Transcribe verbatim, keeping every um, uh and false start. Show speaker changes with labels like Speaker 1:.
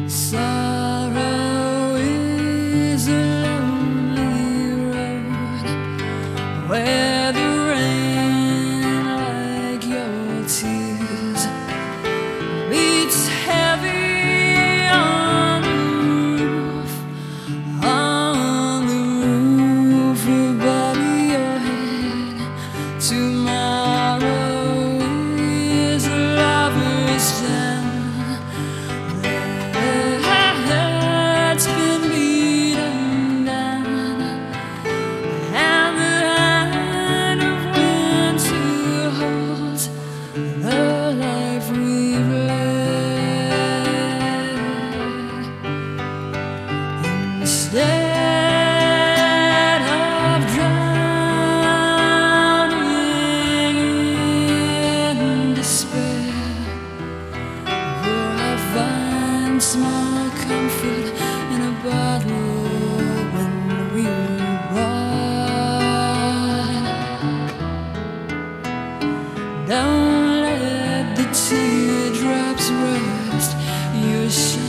Speaker 1: Sorrow is a lonely road where the rain, like your tears, beats heavy on the roof, on the roof above your head. Tomorrow is a lover's town. It's been beaten down, and the hand of winter holds the life we've led. Instead of drowning in despair, where I find small comfort in a bottle when we were born. Don't let the teardrops rust your shine.